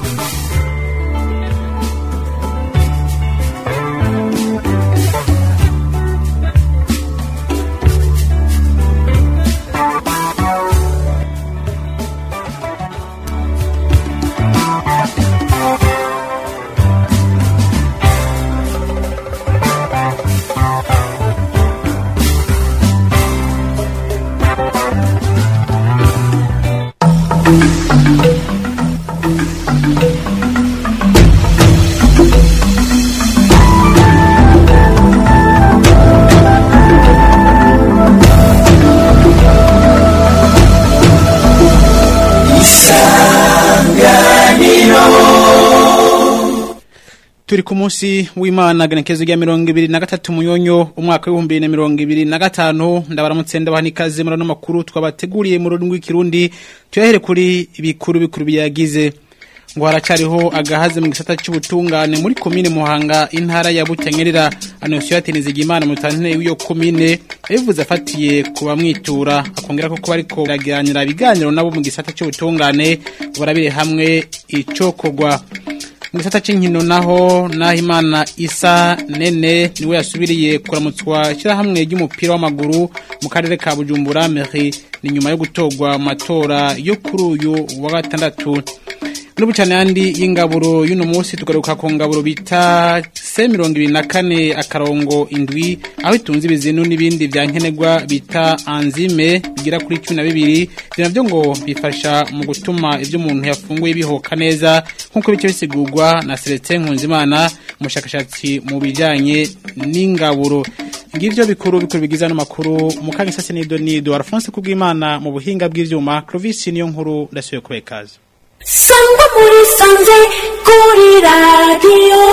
Turi ku munsi w'Imana genekezo rya 2023 Munyonyo umwaka wa 2025 ndabaramutse ndabahanikaze murano makuru twabateguriye mu rurimi rw'ikirundi tuyahere kuri bikuru biyagize ngo haracariho agahaze mu gisata cy'ubutungane muri komine Muhanga intara ya Butangerera Anosiate Nizigimana mu tantene w'iyo komine yavuze afatiye kuba mwitura akongera ko bariko baraganira biganiro nabo mu gisata cy'ubutungane barabire hamwe icokogwa Mwisata c'inkino naho Nahimana Isa Nene niwe yasubiriye kuramutswa shira hamwe y'umupira w'amaguru mu karere ka Bujumbura Meri ni nyuma yo gutogwa matora yo kuri uyu wa gatandatu Nubucane andi y'ingaburo y'uno munsi tugaruka ku ngaburo bita C24 akarongo indwi aho itunze ibizinu n'ibindi byankenegwa bita anzime bigira kuri 12 binavyo ngo bifasha mu gutuma ivyo umuntu yafunguye bihoka neza nkuko bice bisigurwa na Celestin Nkunzimana umushakashatsi mu bijanye n'ingaburo ngivyo bikuru bigiza no makuru mukangisase nido Alphonse Kubwimana mu buhinga bw'ivyuma Clovis niyo nkuru ndasuye kubekaza Sangwa muri sanze kuri radio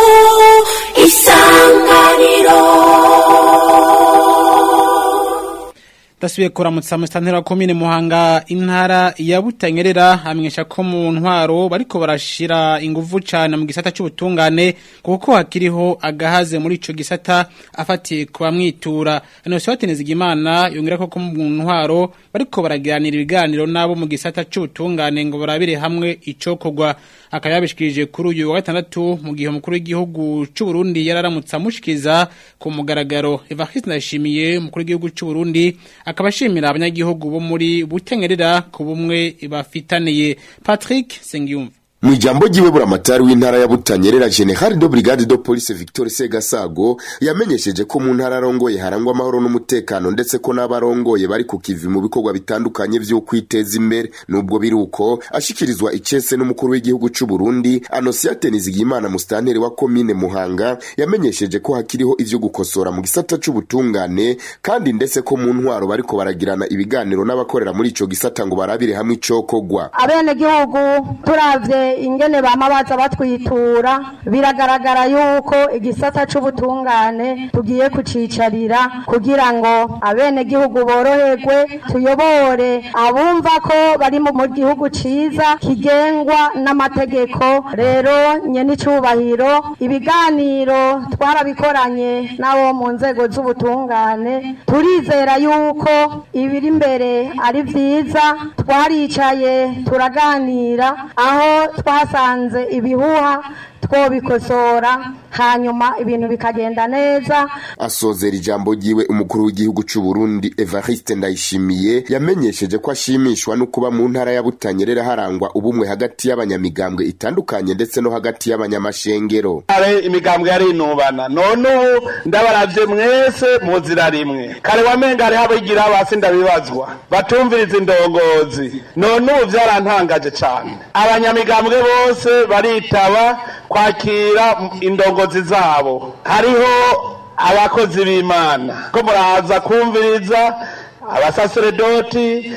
Isanganiro Dasubiye kuramutsa mustantera komine Muhanga intara ya Butangerera amenyesha ko mu ntwaro bariko barashira inguvu cyane mu gisata cy'ubutungane kuko hakiriho agahaze muri ico gisata afatiye kuba mwitura Anosiate Nizigimana yongera ko mu ntwaro bariko baraganira ibiganiro nabo mu gisata cy'ubutungane ngo barabire hamwe icokogwa akayabishikirije kuri uyu wa gatandatu mu gihe umukuru w'igihugu cy'u Burundi yararamutsa mushikiza ku mugaragaro Evariste Ndayishimiye umukuru w'igihugu cy'u Burundi akabashimira abanyagihugu bo muri Butangerera ku bumwe bafitaniye Patrick Sengiyumva Mwijambo jiwe buramatari w'intara ya Butangerera General de Brigade de Police Victor Segasago yamenyesheje ko mu ntara arongoye harangwa amahoro n'umutekano ndetse ko n'abarongoye bari ku kivi mu bikorwa bitandukanye byo kwiteza imbere nubwo biruko ashikirizwa icese n'umukuru w'igihugu cy'u Burundi Anosiate Nizigimana mustanteri wa komine Muhanga yamenyesheje ko hakiriho ivyo gukosora mu gisata cy'ubutungane kandi ndetse ko mu ntwaro bariko baragirana ibiganiro n'abakorera muri ico gisata ngo barabire hamwe icokogwa abene gihugu turavye ingene bamabaza batwitura biragaragara yuko igisata c'ubutungane tugiye kucicarira kugira ngo abene gihugu boroherwe tuyobore abumva ko bari mu gihugu ciza kigengwa n'amategeko rero nyene icubahiro ibiganiro twarabikoranye nabo mu nzego z'ubutungane turizera yuko ibiri imbere ari vyiza twaricaye turaganira aho twasanze ibihuha twobikosora hanyuma ibintu bikagenda neza asozera ijambo giwe umukuru w'igihugu cy'u Burundi Evariste Ndayishimiye yamenyesheje ko ashimishwa no kuba mu ntara ya Butangerera harangwa ubumwe hagati y'abanyamigambwe itandukanye ndetse no hagati y'abanyamashengero imigambwe yari inubana none ndabaravye mwese muzira rimwe kare wamenga ari habigira abasi ndabibazwa batumviriza indongozi none byarantangaje cyane abanyamigambwe bose baritaba kwakira indongozi zabo hariho abakozi b'Imana ko muraza kumviriza abasaseredoti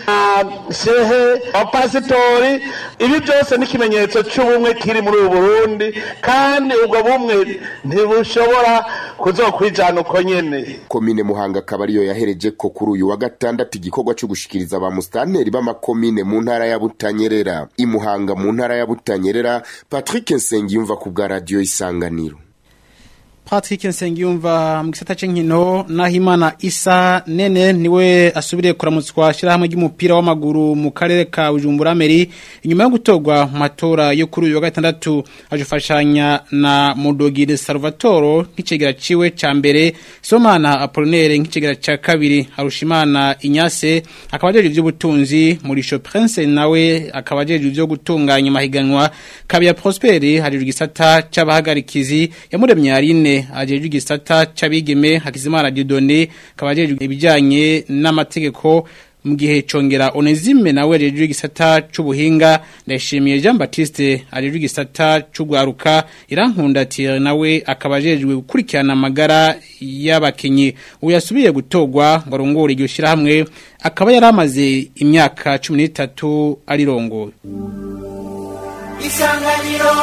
shehe abapasitori ibi byose n'ikimenyetso cy'ubumwe kiri muri Burundi kandi ubwo bumwe ntibushobora kuzokwijana uko nyene komine Muhanga kabariyo yahereje ko kuri uyu wa gatandatu igikorwa cyo gushikiriza ba mustanteri b'amakomine mu ntara ya Butangerera imuhanga mu ntara ya Butangerera Patrick Nsengiyumva ku bwa radio Isanganiro Patrick Nsengiyumva mu gisata c'inkino Nahimana Isa Nene niwe asubiriye kuramutswa shirahamwe ry'umupira w'amaguru mu karere ka Bujumbura Meri inyuma yo gutogwa mu matora yo kuri uyu wa gatandatu ajufashanya na Mudogire Salvatore nk'icegera ciwe ca mbere Somana Apollinaire nk'icegera ca kabiri Harushimana Inyase akabajeje ivy'ubutunzi Murisho Prince nawe akabajeje ivyo gutunganya mahiganwa Kabya Prosper hajejwe igisata c'abahagarikizi yamuremye Aline ajejwe igisata c'abigeme Hakizimana Dieudonné kabajejwe ibijanye n'amategeko mu gihe congera Onezime nawe ajejwe igisata c'ubuhinga ndashimiye Jean Baptiste ajejwe igisata c'ugwaruka Irankunda Thierry nawe akabajejwe gukurikirana amagara y'abakinyi uyasubiye gutogwa ngo rongore iryo shirahamwe akaba yaramaze imyaka 13 ari rongo Isanganiro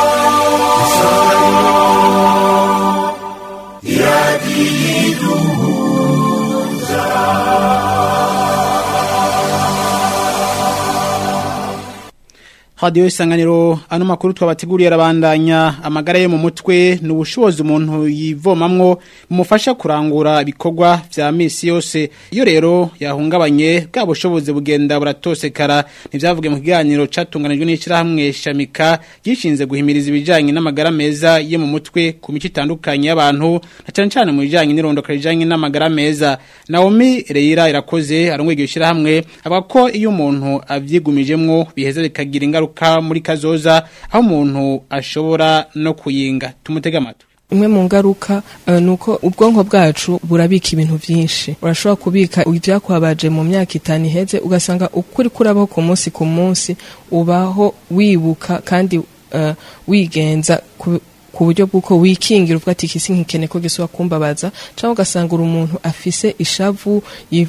Radio Isanganiro ano makuru twabateguriye arabandanya amagara yo mu mutwe n'ubushobozi umuntu yivomamwo mumufasha kurangura ibikorwa vya misi yose iyo rero yahungabanye bwa bushobozi bugenda buratosekara nivyavuge mu kiganiro catunganijwe n'ishirahamwe Shamika gishinze guhimiriza ibijanye n'amagara meza yo mu mutwe ku mico itandukanye y'abantu na cyane cyane mu bijanye n'irondoka rijanye n'amagara meza Naomi Reira irakoze arongwe iryo shirahamwe avuga ko iyo umuntu avyigumijemwo biheza bikagira ingaruka muri kazoza aho umuntu ashobora no kuyinga tumutega amatwi imwe mu ngaruka nuko ubwonko bwacu burabika ibintu byinshi urashobora kubika ibyakwabaje mu myaka 5 iheze ugasanga ukuri kurabaho ku munsi ubaho wibuka kandi wigenza ku buryo bwuko wikingira uvuga ati kisi nkikene ko giswa kumbabaza cyangwa ugasanga umuntu afise ishavu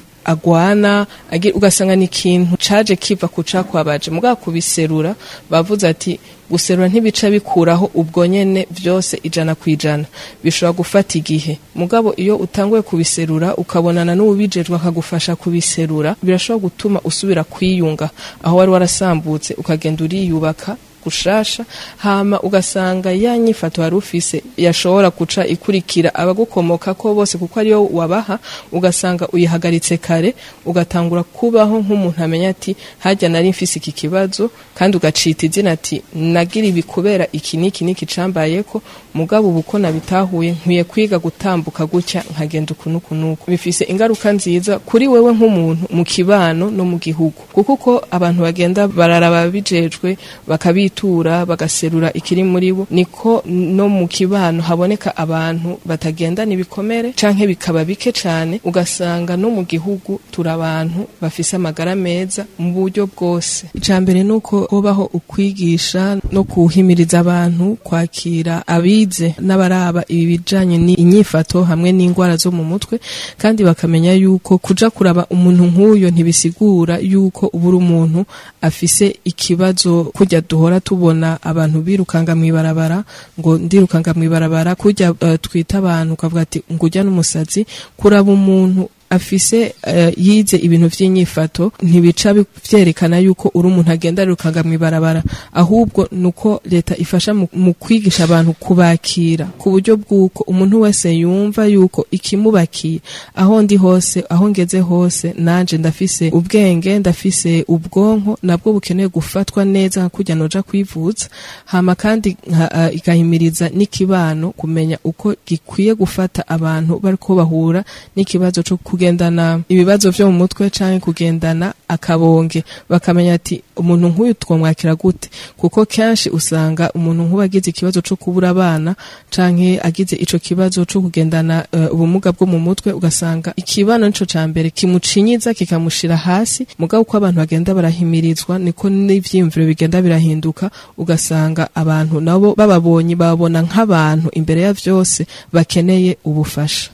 agwana ugasanga ni ikintu caje kiva kucakwabaje muga kubiserura bavuze ati guserura ntibica bikuraho ubwo nyene vyose 100% bishobora gufata igihe mugabo iyo utanguye kubiserura ukabonana n'ubijejwe akagufasha kubiserura birashobora gutuma usubira kwiyunga aho wari warasambutse ukagenda uriyubaka gushasha hama ugasanga yanyifato harufise yashobora kuca ikurikira abagukomoka ko bose kuko ariyo wabaha ugasanga uyihagaritse kare ugatangura kubaho nk'umuntu amenya ati hajya nari mfise iki kibazo kandi ugacita izina ati nagira ibikubera iki niki cambayeko mugabo ubuko nabitahuye nkwiye kwiga gutambuka gutya nkagenda ukunuku bifise ingaruka nziza kuri wewe nk'umuntu mu kibano no mu gihugu kuko abantu bagenda bararaba bijejwe bakabitura bagaserura ikiri muri bo niko no mu kibano haboneka abantu batagendana ibikomere canke bikaba bike cane ugasanga no mu gihugu turabantu bafise amagara meza mu buryo bwose icambere nuko hobaho ukwigisha no kuhimiriza abantu kwakira abize n'abaraba ibi bijanye ni inyifato hamwe n'ingwara zo mu mutwe kandi bakamenya yuko kuja kuraba umuntu nk'uyo ntibisigura yuko ubura umuntu afise ikibazo kujya duhora tubona abantu birukanga mwibarabara ngo ndirukanga mwibarabara kujya twita abantu ukavuga ati ngujya n'umusazi kuraba umuntu afise yize ibintu vy'inyifato ntibica byerekana yuko uri umuntu agenda rukanga mwibarabara ahubwo nuko leta ifasha mu kwigisha abantu kubakira ku buryo bwuko umuntu wese yumva yuko ikimubakiye aho ndi hose aho ngeze hose nanje ndafise ubwenge ndafise ubwonko nabwo bukeneye gufatwa neza kujya noja kwivuza hama kandi igahimiriza n'ikibano kumenya uko gikwiye gufata abantu bariko bahura n'ikibazo cyo kugendana ibibazo vyo mu mutwe canke kugendana akabonge bakamenya ati umuntu nk'uyu twomwakira gute kuko kenshi usanga umuntu nk'uba agize ikibazo cyo kubura abana canke agize ico kibazo cyo kugendana ubumuga bwo mu mutwe ugasanga ikibano nico cambere kimucinyiza kikamushira hasi mugabo uko abantu bagenda barahimirizwa niko n'ivyimviro bigenda birahinduka ugasanga abantu nabo bababonye babona nk'abantu imbere ya vyose bakeneye ubufasha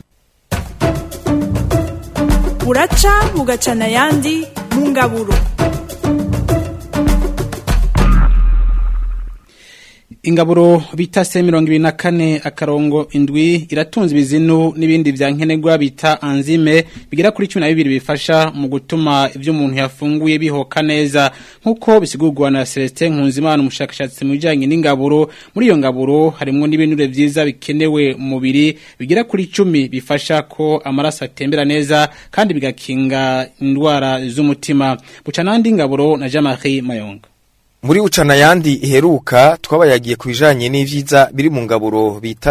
buraca bugacana yandi mu ngaburo Ingaburo bita C24 akarongo indwi iratunze ibizinu n'ibindi vyankenerwa bita enzyme bigera kuri 12 bifasha mu gutuma ivyo umuntu yafunguye bihoka neza nkuko bisigurwa na Celestin Nkunzimana umushakashatsi mu bijanye n'ingaburo. Muri iyo ngaburo harimo n'ibinure vyiza bikenewe mu mubiri bigera kuri 10 bifasha ko amaraso atembera neza kandi bigakinga indwara z'umutima. Bucanandi ngaburo na Jean-Marie Mayonga. Muri ucana yandi iheruka twabayagiye kwijanye n'ivyiza biri mu ngaburo bita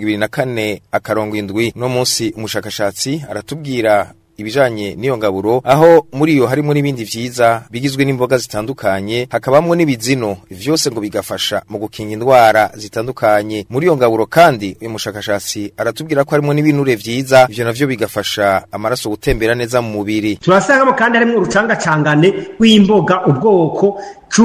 C24 akarongo indwi no munsi umushakashatsi aratubwira ibijanye niyo ngaburo aho muri yo harimo n'ibindi vyiza bigizwe n'imboga zitandukanye hakabamwe n'ibizino vyose ngo bigafasha mu gukinga indwara zitandukanye. Muri yo ngaburo kandi uyu mushakashatsi aratubwira ko harimo n'ibinure vyiza ivyo navyo bigafasha amaraso gutembera neza mu mubiri. Turasangamo kandi harimo urucangacangane rw'imboga ubwoko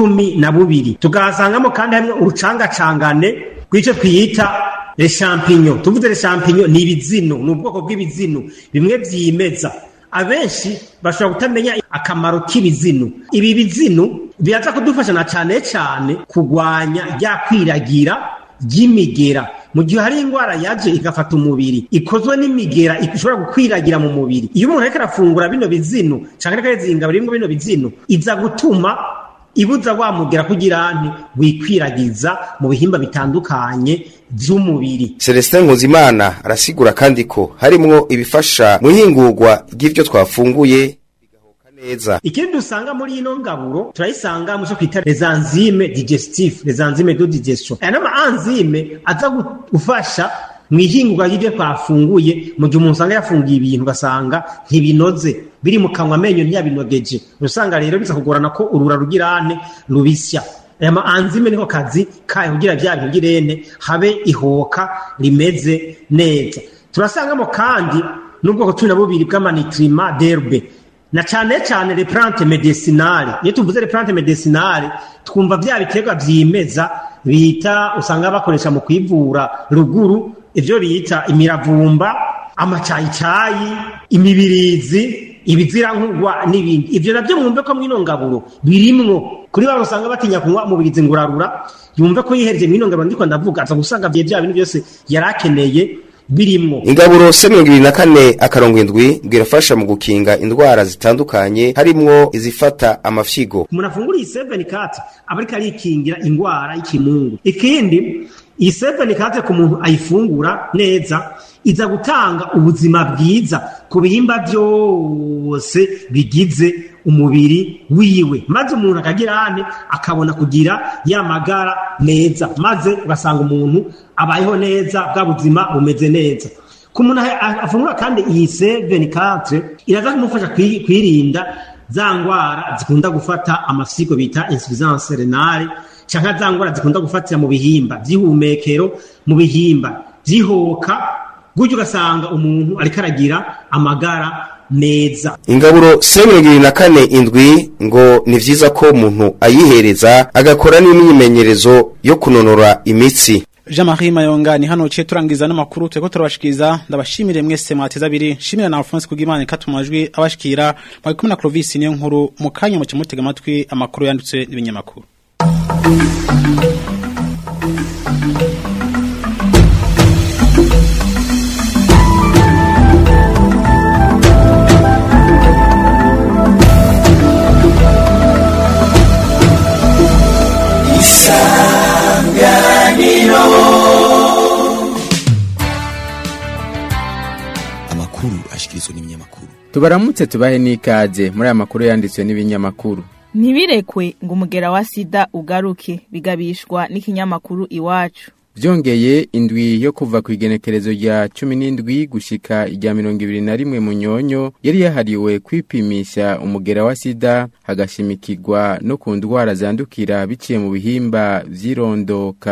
12 tugasangamo kandi harimo urucangacangane rw'ico twiyita les champignons. Tuvuze les champignons ni ibizino n'ubwoko bw'ibizino bimwe vyimeza abenshi bashobora kutamenya akamaro k'ibizino. Ibi bizino biraza kudufasha na cyane kugwanya rya kwiragira ry'imigera mu gihe hari ingwara yaje igafata umubiri ikozwe n'imigera ishobora gukwiragira mu mubiri. Iyo umuntu ariko arafungura bino bizino cyangwa akazinga birimwe bino bizino iza gutuma ibuza wamugera kugira nti wikwiragiza mu bihimba bitandukanye by'umubiri. Celestin Nkunzimana arasigura kandi ko harimwo ibifasha mu hingurwa ry'ivyo twafunguye bigahoka neza. Ikindi dusanga muri ino ngaburo turayisanga mu cyo kwita les enzymes digestifs, les enzymes de digestion. Aya nama enzyme aza gufasha mwihingurwa y'ivyo twafunguye mu gihe umuntu usanga yafungiye ibintu gasanga ntibinoze biri mu kanwa amenyo ntiyabinogeje usanga rero biza kugorana ko urura rugirane rubisya. Aya ma enzyme niko kazi kayo kugira bya bintu girene habe ihoka rimeze neza. Turasangamo kandi nubwo ko tuna bubiri bw'amanitrima d'herbe na cyane les plantes médicinales. Iyo tuvuze les plantes médicinales twumva bya biterwa vyimeza bita usanga bakoresha mu kwivura ruguru ivyo bita imiravumba, amacayicayi, imibirizi, ibizirankugwa n'ibindi. Ivyo navyo mwumve ko mwino ngaburo birimwo kuri babo usanga batinya kunywa umubirizi ngurarura yumve ko yihereje mwino ngaburo ndiko ndavuga aza gusanga bya bintu byose yarakeneye birimwo. Ingaburo C24 akarongo indwi birafasha mu gukinga indwara zitandukanye harimwo izifata amafyigo. Umuntu afungura iyi C24 abarika arikingira indwara y'ikimungu. Ikindi iyi C24 ku muntu ayifungura neza iza gutanga ubuzima bwiza ku bihimba byose bigize umubiri wiwe maze umuntu akagirane akabona kugira yamagara neza maze ugasanga umuntu abayeho neza bwa buzima bumeze neza. Ku muntu afungura kandi iyi C24 iraza kumufasha kwirinda za ngwara zikunda gufata amafyigo bita insuffisance rénale cyangwa za ngwara zikunda gufatira mu bihimba by'ihumekero mu bihimba byihoka gutyo ugasanga umuntu ariko aragira amagara neza. Ingaburo C24 indwi ngo ni vyiza ko umuntu ayihereza agakora n'imyimenyerezo yo kunonora imitsi. Jean-Marie Mayonga ni hano cye turangiza n'amakuru tweko turabashikiriza. Ndabashimire mwese mwateza abiri shimira na Alphonse Kugimana katumajwi abashikira mu kumwe na Clovis niyo nkuru mu kanya mu kimutega amatwi amakuru yanditse n'ibinyamakuru. Tubaramutse tubahe n'ikaze muri aya makuru yanditswe n'ibinyamakuru. Ntibirekwe ngo umugera wa sida ugaruke bigabishwa n'ikinyamakuru Iwacu. Byongeye indwi yo kuva ku igenekerezo rya 17 gushika irya 21 mu nyonyo yari yahariwe kwipimisha umugera wa sida hagashimikirwa no ku ndwara zandukira biciye mu bihimba vyirondoka.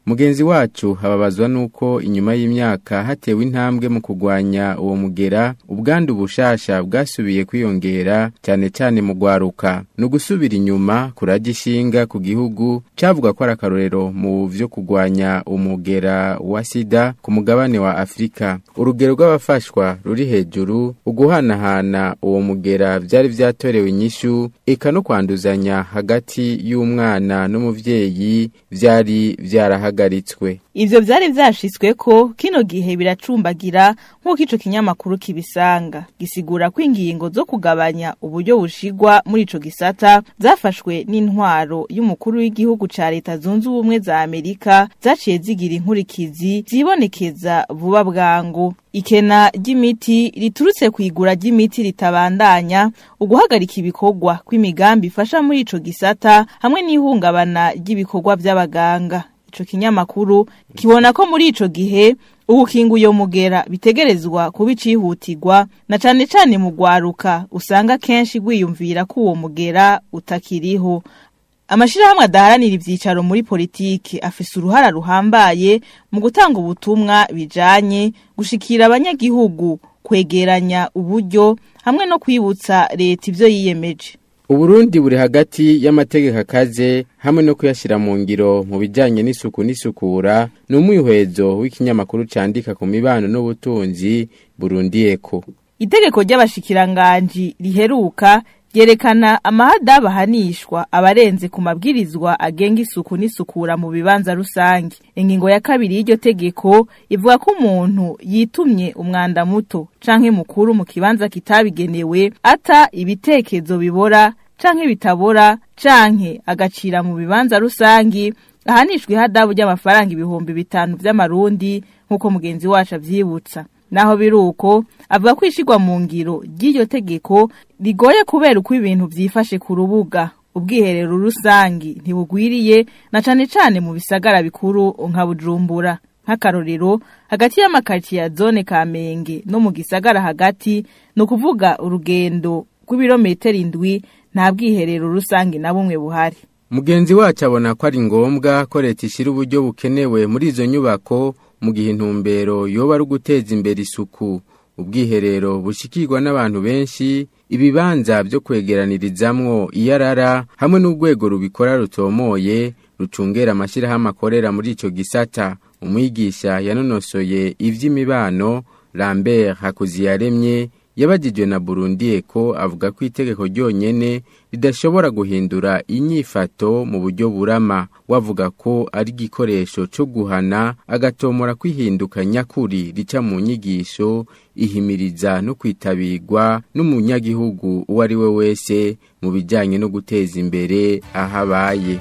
Mugenzi wacu hababazwa nuko inyuma y'imyaka hatewe intambwe mu kugwanya uwo mugera ubwandu bushasha bwasubiye kwiyongera cyane cyane mu gwaruka no gusubira inyuma kuragishinga ku gihugu cavuga ko arakarorero mu vyo kugwanya umugera wa sida ku mugabane wa Afrika. Urugero rw'abafashwa ruri hejuru, uguhanahana uwo mugera byari vyatorewe inyishu eka no kwanduzanya hagati y'umwana n'umuvyeyi byari byarahagaritswe. Ivyo vyari vyashitswe ko kino gihe biracumbagira nk'uko ico kinyamakuru kibisanga, gisigura ko ingingo zo kugabanya uburyo bushigwa muri ico gisata zafashwe n'intwaro y'umukuru w'igihugu ca Leta Zunze Ubumwe za Amerika zaciye zigira inkurikizi zibonekeza vuba bwangu. Ikena ry'imiti riturutse kwigura ry'imiti ritabandanya, uguhagarika ibikorwa kw'imigambi ifasha muri ico gisata hamwe n'ihungabana ry'ibikorwa by'abaganga. Ico kinyamakuru kibona ko muri ico gihe ugukinga uyo mugera bitegerezwa kubicihutirwa na cane cane mu gwaruka usanga kenshi gwiyumvira ko uwo mugera utakiriho. Amashirahamwe adaharanira ivyicaro muri politiki afise uruhara ruhambaye mu gutanga ubutumwa bijanye gushikira abanyagihugu, kwegeranya uburyo hamwe no kwibutsa leta ivyo yiyemeje. Uburundi buri hagati y'amategeko akaze hamwe no kuyashira mu ngiro mu bijanye n'isuku n'isukura n'umwihwezo w'ikinyamakuru candika ku mibano n'ubutunzi Burundi Eko. Itegeko ry'abashikiranganji riheruka yerekana amahada bahanishwa abarenze ku mabwirizwa agenga isuku n'isukura mu bibanza rusangi. Ingingo ya kabiri y'iryo tegeko ivuga ko umuntu yitumye umwanda muto canke mukuru mu kibanza kitabigenewe ata ibitekezo bibora canke bitabora canke agacira mu bibanza rusangi ahanishwe ihadabu ry'amafaranga 5,000 vy'amarundi nkuko mugenzi wacu avyibutsa. Naho biruko avuga kwishigwa mu ngiro ry'iryo tegeko rigoye kubera uko ibintu vyifashe ku rubuga. Ubwiherero rusangi ntibugwiriye na cane cane mu bisagara bikuru nka Bujumbura. Nk'akarorero hagati y'amakati ya zone Kamenge no mu gisagara hagati no kuvuga urugendo rw'ibirometero 7 nta bwiherero rusangi na bumwe buhari. Mugenzi wacu abona ko ari ngombwa ko leta ishira uburyo bukenewe muri izo nyubako mu gihe intumbero yoba ari guteza imbere isuku. Ubwiherero bushikirwa n'abantu benshi, ibibanza byo kwegeranirizamwo iyarara hamwe n'urwego rubikora rutomoye rucungera amashirahamwe akorera muri ico gisata. Umwigisha yanonosoye ivy'imibano Lambert Hakuziyaremye yabajijwe na Burundi Eko avuga ko itegeko ryonyene ridashobora guhindura inyifato mu buryo burama. Wavuga ko ari gikoresho cyo guhana agatomora kwihinduka nyakuri rica mu nyigisho, ihimiriza no kwitabirwa n'umunyagihugu uwo ari we wese mu bijanye no guteza imbere ahabaye.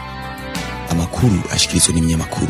Amakuru ashikirizwa n'ibinyamakuru.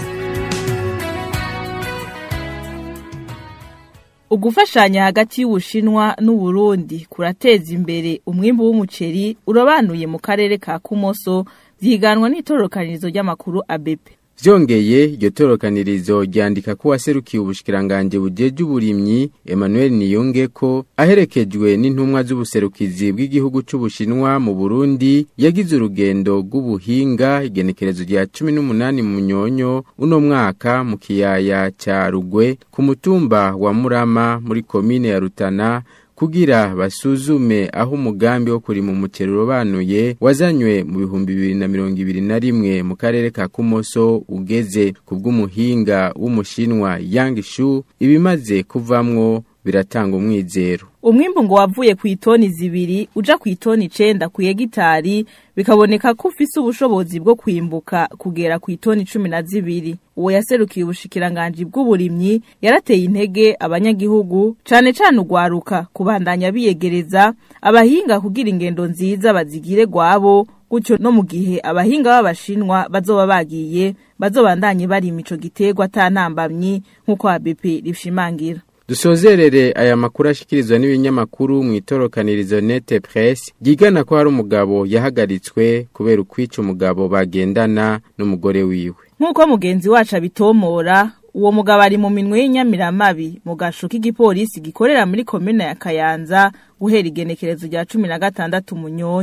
Ugufashanya hagati y'Ubushinwa n'Uburundi kurateza imbere umwimbu w'umuceri urobanuye mu karere ka Kumoso vyiganwa n'itorokanirizo ry'amakuru ABP. Vyongeye iryo torokanirizo ryandika ko waserukiye ubushikiranganje bujeje uburimyi Emmanuel Niyongeko aherekejwe n'intumwa z'ubuserukizi bw'igihugu c'Ubushinwa mu Burundi yagize urugendo rw'ubuhinga igenekerezo rya 18 mu Nyonyo uno mwaka mu kiyaya ca Rugwe ku mutumba wa Murama muri komine ya Rutana kugira basuzume aho umugambi wo kurima umuceri urobanuye wazanywe mu 2021 mu karere ka Kumoso ugeze kubw'umuhinga w'umushinwa Yang Shu ibimaze kuvamwo biratanga umwizero. Umwimbu ngo wavuye ku itoni 2 uja ku itoni 9 ku hegitari bikaboneka ko ufise ubushobozi bwo kwimbuka kugera ku itoni 12. Uwo yaserukiye ubushikiranganje bw'uburimyi yarateye intege abanyagihugu cane cane ugwaruka kubandanya biyegereza abahinga kugira ingendo nziza bazigire gwabo, gutyo no mu gihe abahinga b'abashinwa bazoba bagiye bazobandanye bari imico giterwa atantambamyi nkuko ABP rishimangira. Dusozerere aya makuru ashikirizwa n'ibinyamakuru mu itorokanirizo Net Press gigana ko hari umugabo yahagaritswe kubera ukwica umugabo bagendana n'umugore wiwe. Nkuko mugenzi wacu abitomora, uwo mugabo ari mu minwe y'inyamiramabi mu gasho k'igipolisi gikorera muri komine ya Kayanza guhera igenekerezo rya 16 mu Nyonyo.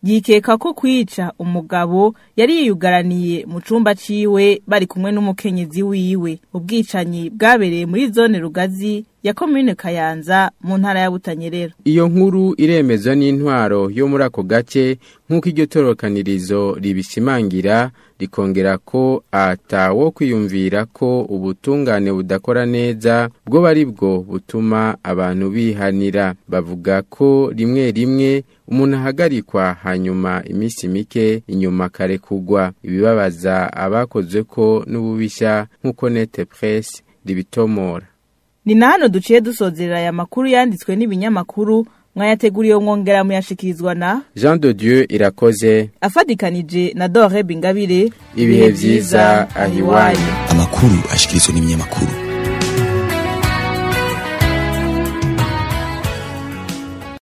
yikeka ko kwica umugabo yari yiyugaraniye mu cumba ciwe bari kumwe n'umukenyezi wiwe. Ubwicanyi bwabereye muri zone Rugazi ya komune Kayanza mu ntara ya Butanyerera. Iyo nkuru iremezwa n'intwaro yo muri ako gace nk'uko iryo torokanirizo ribishimangira, rikongera ko atawo kwiyumvira ko ubutungane budakora neza bwo bari bwo butuma abantu bihanira. Bavuga ko rimwe rimwe umuntu ahagarikwa hanyuma imisi mike inyuma karekugwa. Ibibabaza abakozwe ko n'ububisha nk'uko Nete Presse ribitomora. Ni nahano duciye dusozerera aya makuru yanditswe n'ibinyamakuru, mwayateguriye mwongera muyashikirizwa na Jean de Dieu Irakoze afadikanije na Dore Bingabire. Ibihe vyiza ahiwanyu. Amakuru ashikirizwa n'ibinyamakuru.